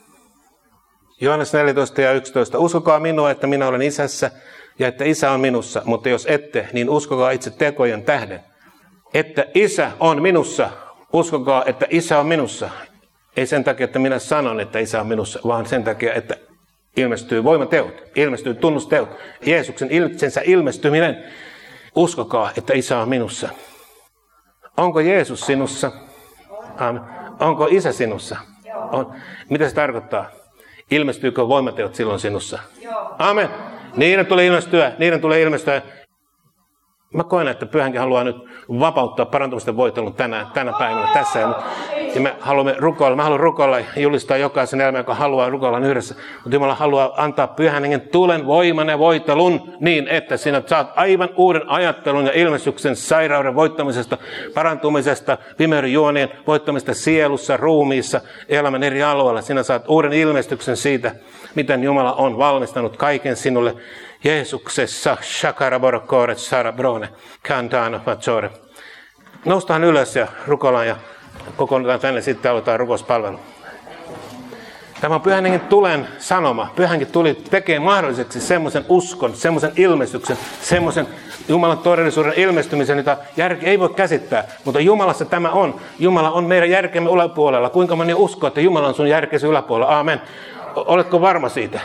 Johannes neljätoista ja yksitoista. Uskokaa minua, että minä olen Isässä ja että Isä on minussa, mutta jos ette, niin uskokaa itse tekojen tähden. Että Isä on minussa, uskokaa, että Isä on minussa. Ei sen takia, että minä sanon, että Isä on minussa, vaan sen takia, että ilmestyy voimateot, ilmestyy tunnusteot, Jeesuksen itsensä ilmestyminen. Uskokaa, että Isä on minussa. Onko Jeesus sinussa? Amen. Onko Isä sinussa? On. Mitä se tarkoittaa? Ilmestyykö voimateot silloin sinussa? Amen. Niiden tulee ilmestyä, niiden tulee ilmestyä. Mä koen, että Pyhänkin haluaa nyt vapauttaa parantumisten voitelun tänä, tänä päivänä tässä ja nyt. Ja me haluamme rukoilla, mä haluan rukoilla ja julistaa jokaisen elämän, joka haluaa rukoilla yhdessä. Mutta Jumala haluaa antaa Pyhän Hengen tulen, voiman ja voittelun niin, että sinä saat aivan uuden ajattelun ja ilmestyksen sairauden voittamisesta, parantumisesta, pimeyden juonien voittamisesta sielussa, ruumiissa, elämän eri alueilla. Sinä saat uuden ilmestyksen siitä, miten Jumala on valmistanut kaiken sinulle Jeesuksessa. Shakaraborokore sarabrone, kantano fatsore. Noustaan ylös ja rukoillaan ja kokoonnutaan tänne, sitten aloitetaan rukouspalvelu. Tämä on Pyhän Hengen tulen sanoma. Pyhän Henki tuli tekee mahdolliseksi semmoisen uskon, semmoisen ilmestyksen, semmoisen Jumalan todellisuuden ilmestymisen, jota järki ei voi käsittää. Mutta Jumalassa tämä on. Jumala on meidän järkemme yläpuolella. Kuinka moni uskoo, että Jumala on sun järkesi yläpuolella? Aamen. Oletko varma siitä?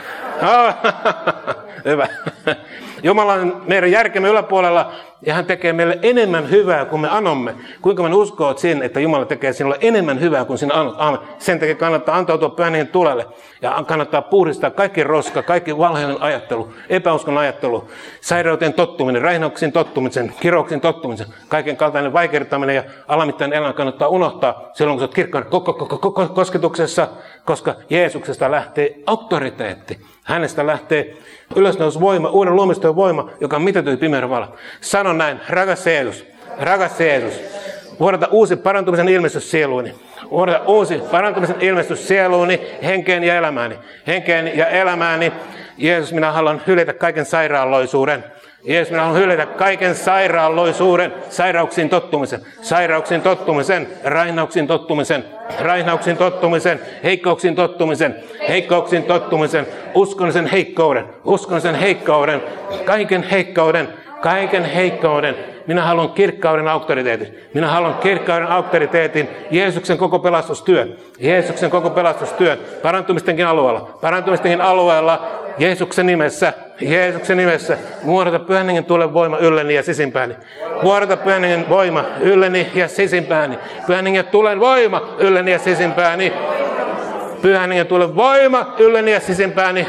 Hyvä. Jumala on meidän järkemme yläpuolella ja hän tekee meille enemmän hyvää kuin me anomme. Kuinka me uskoo siihen, että Jumala tekee sinulle enemmän hyvää kuin sinä anot? Aamen. Sen takia kannattaa antautua Pyhän Hengen tulelle ja kannattaa puhdistaa kaikki roska, kaikki valheellinen ajattelu, epäuskon ajattelu, sairauteen tottuminen, rainauksiin tottumisen, kirouksiin tottumisen, kaiken kaltainen vaikertaminen ja alamittainen elämä kannattaa unohtaa silloin, kun olet kirkkaan kosketuksessa, koska Jeesuksesta lähtee auktoriteetti. Hänestä lähtee ylösnousvoima, uuden luomistyön voima, joka mitätöi pimeyden vallan. Sano näin, rakas Jeesus, rakas Jeesus, vuodata uusi parantumisen ilmestys sieluuni. Vuodata uusi parantumisen ilmestys sieluuni, henkeen ja elämääni. Henkeen ja elämääni. Jeesus, minä haluan hylätä kaiken sairaaloisuuden. Jeesus, minä haluan hylätä kaiken sairaaloisuuden, sairauksiin tottumisen, sairauksiin tottumisen, rainauksiin tottumisen, rainauksiin tottumisen, heikkouksiin tottumisen, heikkouksiin tottumisen, uskonnollisen heikkouden, uskonnollisen heikkouden, kaiken heikkouden, kaiken heikkouden. Minä haluan kirkkauden auktoriteetin. Minä haluan kirkkauden auktoriteetin. Jeesuksen koko pelastustyö. Jeesuksen koko pelastustyö. Parantumistenkin alueella. Parantumistenkin alueella. Jeesuksen nimessä. Jeesuksen nimessä. Vuodata Pyhän Hengen tulen voima ylleni ja sisimpääni. Vuodata Pyhän Hengen voima ylleni ja sisimpääni. Pyhän Hengen tulen voima ylleni ja sisimpääni. Pyhän Hengen tulen voima ylleni ja sisimpääni.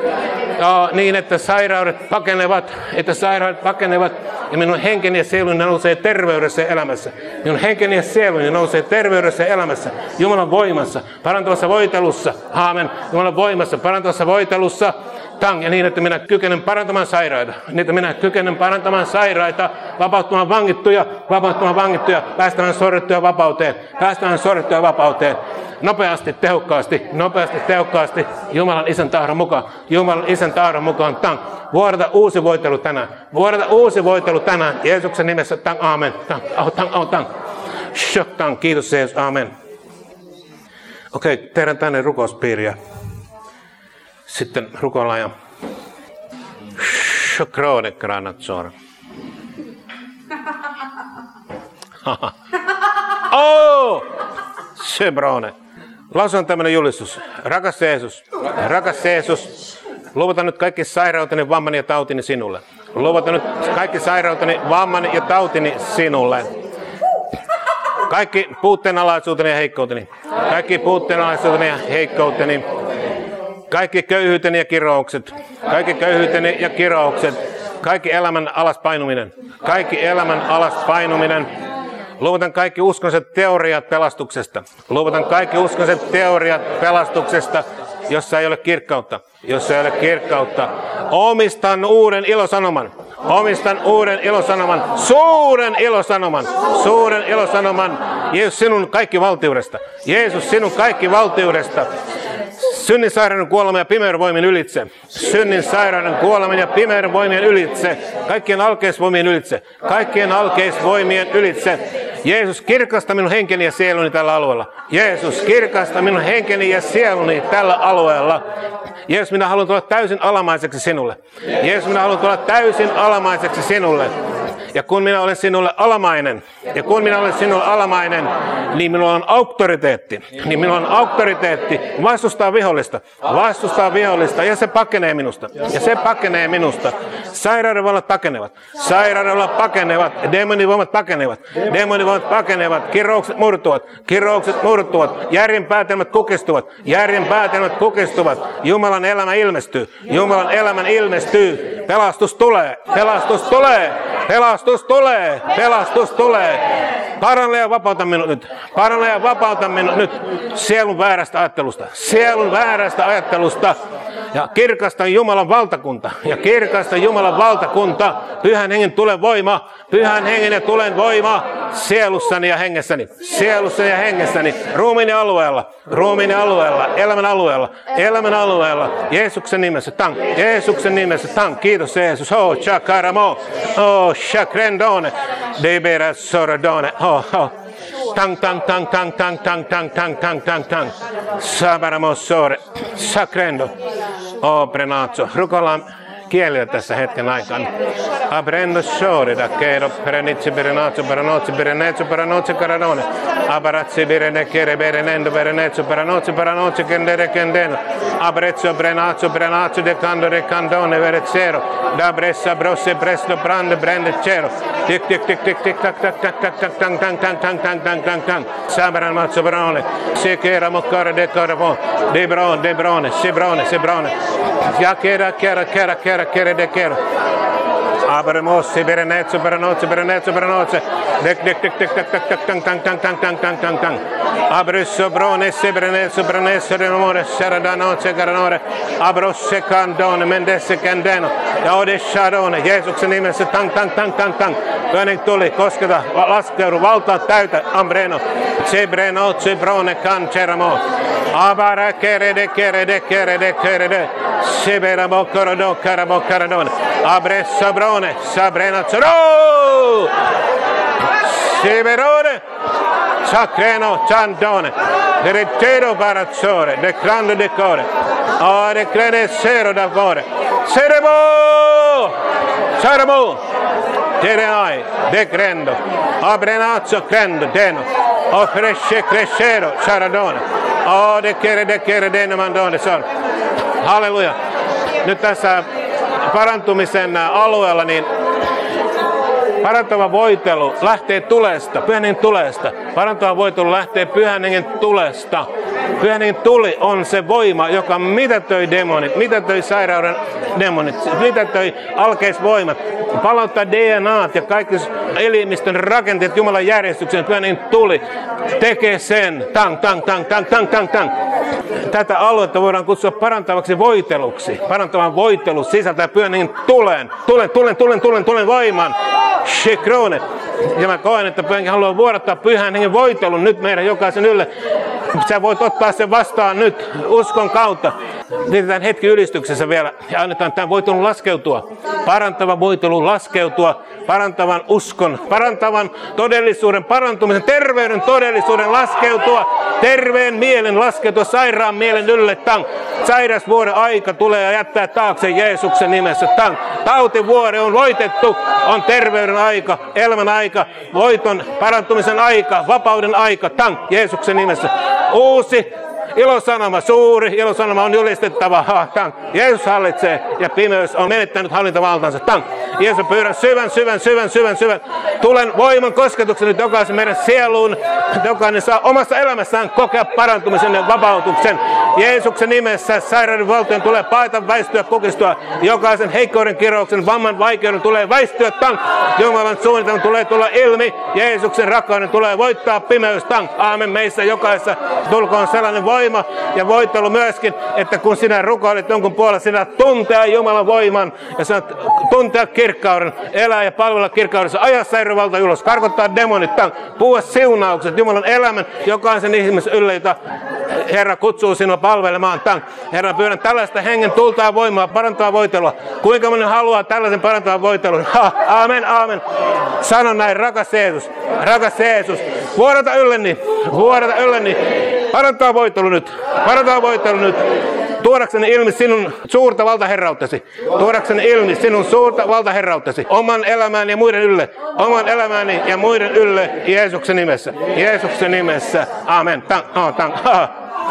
Ja niin, että sairaudet pakenevat, että sairaudet pakenevat ja minun henkeni ja sieluni nousee terveydessä ja elämässä. Minun henkeni ja sieluni nousee terveydessä ja elämässä. Jumalan voimassa, parantavassa voitelussa. Aamen. Jumalan voimassa, parantavassa voitelussa. Tang, ja niin, että minä kykenen parantamaan sairaita. Niin, että minä kykenen parantamaan sairaita, vapauttamaan vangittuja, vapauttamaan vangittuja, päästämään sorrettuja vapauteen, päästämään sorrettuja vapauteen. Nopeasti, tehokkaasti, nopeasti, tehokkaasti, Jumalan Isän tahdon mukaan, Jumalan Isän tahdon mukaan, tang. Vuodata uusi voitelu tänään, vuodata uusi voitelu tänään, Jeesuksen nimessä, tang, aamen, tang, oh, tang, oh, tang, shok, tang, kiitos Jeesus, aamen. Okei, okay, tehdään tänne rukouspiiriä. Sitten rukoillaan ja shokrone granatsor. Oh! Sebrone. Lausutaan tämmöinen julistus. Rakas Jeesus, rakas Jeesus, luovutan nyt kaikki sairauteni, vammani ja tautini sinulle. Luovutan nyt kaikki sairauteni, vammani ja tautini sinulle. Kaikki puutteenalaisuuteni ja heikkouteni. Kaikki puutteenalaisuuteni ja heikkouteni. Kaikki köyhyyteni ja kiroukset. Kaikki köyhyyteni ja kiroukset. Kaikki elämän alaspainuminen. Kaikki elämän alaspainuminen. Luovutan kaikki uskonnolliset teoriat pelastuksesta. Luovutan kaikki uskonnolliset teoriat pelastuksesta, jossa ei ole kirkkautta. Jossa ei ole kirkkautta. Omistan uuden ilosanoman. Omistan uuden ilosanoman. Suuren ilosanoman. Suuren ilosanoman. Jeesus sinun kaikki valtiudesta. Jeesus sinun kaikki valtiudesta. Synnin, sairauden, kuoleman ja pimeyden voimien ylitse. Synnin, sairauden, kuoleman ja pimeyden voimien ylitse. Kaikkien alkeisvoimien ylitse. Kaikkien alkeisvoimien ylitse. Jeesus, kirkasta minun henkeni ja sieluni tällä alueella. Jeesus, kirkasta minun henkeni ja sieluni tällä alueella. Jeesus, minä haluan tulla täysin alamaiseksi sinulle. Jeesus, minä haluan tulla täysin alamaiseksi sinulle. Ja kun minä olen sinulle alamainen, ja kun minä olen sinulle alamainen, niin minulla on auktoriteetti. Niin minulla on auktoriteetti vastustaa vihollista. Vastustaa vihollista, ja se pakenee minusta. Ja se pakenee minusta. Sairauden vallat pakenevat. Sairauden vallat pakenevat. Demonivoimat pakenevat. Demonivoimat pakenevat. Kiroukset murtuvat. Kiroukset murtuvat. Järjen päätelmät kukistuvat. Järjen päätelmät kukistuvat. Jumalan elämä ilmestyy. Jumalan elämän ilmestyy. Pelastus tulee. Pelastus tulee. Pelastus tulee. Pelastus tulee. Paranna ja vapauta minut nyt. Paranna ja vapauta minut nyt sielun väärästä ajattelusta. Sielun väärästä ajattelusta. Ja kirkasta Jumalan valtakunta. Ja kirkasta Jumalan valtakunta. Pyhän Hengen tulen voima. Pyhän Hengen ja tulen voima. Sielussani ja hengessäni. Sielussani ja hengessäni. Ruumiini alueella. Ruumiini alueella. Elämän alueella. Elämän alueella. Jeesuksen nimessä. Tang. Jeesuksen nimessä. Tang. Kiitos Jeesus. Oh, chakaramo. Oh, chakrendone. Debera soradone. Oh, oh. Tang, tang, tang, tang, tang, tang, tang, tang, tang, tang, tang. Sabaramosore. Sacrendo. Oh, prenazzo. Rukoillaan kielillä tässä hetken aikana. Abrendo sore da kero perenizzi perenazzo perenozzi perenezzo perenozzi caranone. Abarazzi berene kere berenendo berenezzo perenozzi perenozzi kendere kendeno. Abrezzo brenazzo brenazzo de cando de candone verezzero. Da bressa brosse presto brande brande cero. Tic tic tic tic tic tac tac tac tac tac tang tang tang tang tang tang tang tang. Sabran mazzo bronone. Se kera moccare de corvo. De bron de brone sebrone sebrone. Ja kera kera kera kera kera de kera. Abremossi berenezzo perenozzi berenezzo perenozzi. Dec dec dec dec dec dec tang tang tang tang tang tang tang tang. Abrusso brone se berenezzo berenezzo de amore seradanozze caranore. Abrosse candone mendesse candeno. Ja ode shadone Jeesuksen nimessä tang tang tang tang tang. Pyhänen tuli kosketa laskeudu valtaa täytä ambreno. Se breno se brone can ceramo. Abara kere de kere de kere de kere de. Se beramo corado caramo caradone. Abressa brone sabrena zero. Severone Sacreno Candone Direttero Barazzore De Grande Decore O De Crede Sero D'Avore Seremo Saremo Tereai De Grendo O Brenazzo Crendo Deno O Cresce Crescero Saradone O De Kere De Kere Deno Mandone Sor Halleluja. Nyt tässä parantumisen alueella niin parantava voitelu lähtee tulesta, Pyhän Hengen tulesta. Parantava voitelu lähtee Pyhän Hengen tulesta. Pyhän Hengen tuli on se voima, joka mitätöi demonit, mitätöi sairauden demonit, mitätöi alkeisvoimat, palauttaa D N A:t ja kaikki elimistön rakenteet Jumalan järjestykseen. Pyhän Hengen tuli tekee sen. Tang, tang, tang, tang, tang, tang, tang. Tätä aluetta voidaan kutsua parantavaksi voiteluksi. Parantavan voitelu sisältää Pyhän Hengen tulen. Tulen, tulen, tulen, tulen, tulen voiman. Shekrone. Ja mä koen, että Pyhän Hengen haluaa vuodattaa Pyhän Hengen voitelun nyt meidän jokaisen ylle. Sä voit ottaa sen vastaan nyt uskon kautta. Liitetään hetki ylistyksessä vielä ja annetaan tämän voitelun laskeutua. Parantavan voitelun laskeutua. Parantavan uskon, parantavan todellisuuden, parantumisen, terveyden todellisuuden laskeutua. Terveen mielen laskeutua, sairaan mielen ylle. Tang. Sairasvuoden aika tulee ja jättää taakse Jeesuksen nimessä. Tang. Tautivuori on voitettu, on terveyden aika, elämän aika, voiton, parantumisen aika, vapauden aika. Tang. Jeesuksen nimessä. Uusi ilosanoma, suuri ilosanoma on julistettava. Ha, tang. Jeesus hallitsee ja pimeys on menettänyt hallintavaltansa. Tang. Jeesus pyydän syvän, syvän, syvän, syvän, syvän. Tulen voiman kosketuksen nyt jokaisen meidän sieluun. Jokainen saa omassa elämässään kokea parantumisen ja vapautuksen. Jeesuksen nimessä sairauden valtojen tulee paeta, väistyä, kukistua. Jokaisen heikkouden, kirouksen, vamman, vaikeuden tulee väistyä. Tang. Jumalan suunnitelman tulee tulla ilmi. Jeesuksen rakkauden tulee voittaa pimeys. Tang. Aamen. Meissä jokaisessa tulkoon sellainen voima ja voittelu myöskin, että kun sinä rukoilet jonkun puolella, sinä tuntea Jumalan voiman ja sinä tuntea kirkkauden, elää ja palvella kirkkaudessa, ajaa sairaanvalta ulos, karkottaa demonit, tang, puhua siunaukset Jumalan elämän jokaisen ihmisen ylle, jota Herra kutsuu sinua palvelemaan. Tang. Herra, pyydän tällaista hengen tultaa voimaa, parantaa voitelua. Kuinka moni haluaa tällaisen parantavan voitelun? Ha, aamen, aamen. Sano näin, rakas Jeesus, rakas Jeesus, vuodata ylleni, vuodata ylleni. Parantaa voitelu nyt, parantaa voitelu nyt. Tuodakseni ilmi sinun suurta valtaherrauttasi. Tuodakseni ilmi sinun suurta valtaherrauttasi. Oman elämäni ja muiden ylle. Oman elämäni ja muiden ylle Jeesuksen nimessä. Jeesuksen nimessä. Amen. Tang, oh, tang, ha.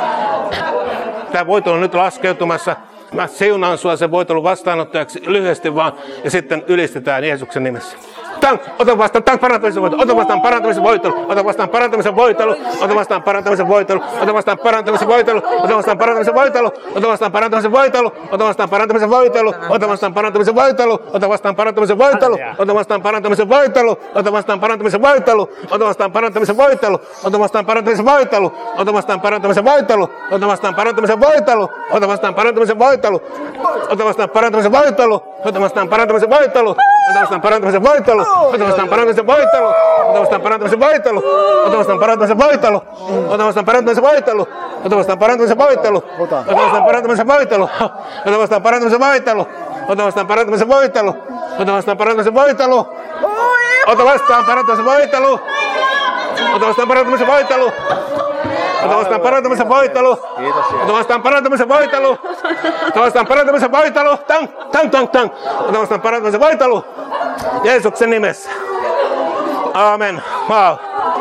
Tämä voitelu on nyt laskeutumassa. Mä siunaan sua sen voitelun vastaanottajaksi lyhyesti vaan. Ja sitten ylistetään Jeesuksen nimessä. Tang, ota vastaan tang, parantamisen voitelu, ota vastaan parantamisen voitelu, ota vastaan parantamisen voitelu, ota vastaan parantamisen voitelu, ota vastaan parantamisen voitelu, ota vastaan parantamisen voitelu, ota vastaan parantamisen voitelu, ota vastaan parantamisen voitelu, ota vastaan parantamisen voitelu, ota vastaan parantamisen voitelu, ota vastaan parantamisen voitelu, ota vastaan parantamisen voitelu, ota vastaan parantamisen voitelu, ota vastaan parantamisen voitelu, ota vastaan parantamisen voitelu, ota vastaan parantamisen voitelu, ota vastaan parantamisen voitelu, ota vastaan parantamisen voitelu, ota vastaan parantamisen voitelu, ota vastaan parantamisen voitelu. Ota vastaan parantamisen voitelu. Ota vastaan parantamisen voitelu. Ota vastaan parantamisen voitelu. Ota vastaan parantamisen voitelu. Ota vastaan parantamisen voitelu. Ota vastaan parantamisen voitelu. Ota vastaan parantamisen voitelu. Ota vastaan parantamisen voitelu. Ota vastaan parantamisen voitelu. Ota vastaan parantamisen voitelu. Ota vastaan parantamisen voitelu. Ota vastaan parantamisen voitelu. Ota vastaan parantamisen voitelu. Ota vastaan parantamisen voitelu. Tang, tang, tang, tang. Ota vastaan parantamisen voitelu. Jeesuksen nimessä. Aamen. Wow.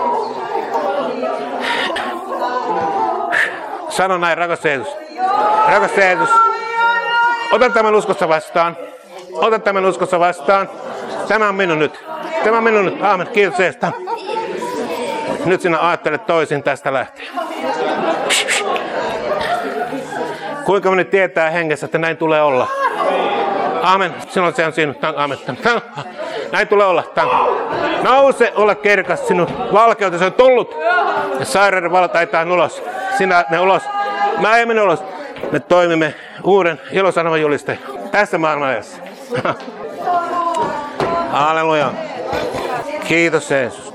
Sano näin, rakas Jeesus. Rakas Jeesus. Ota tämän uskossa vastaan. Ota tämän uskossa vastaan. Tämä on minun nyt. Tämä on minun nyt. Aamen. Kiitos Jeesus. Nyt sinä ajattelet toisin tästä lähtien. Kuinka moni tietää hengessä, että näin tulee olla? Aamen. Silloin se on sinun. Aamen. Näin tulee olla. Nouse, ole kirkas. Sinun valkeutesi on tullut. Ja sairauden valta aitaan ulos. Sinä ne ulos. Mä en mene ulos. Me toimimme uuden ilosanoman julisteen tässä maailmanajassa. Halleluja. Kiitos Jeesus.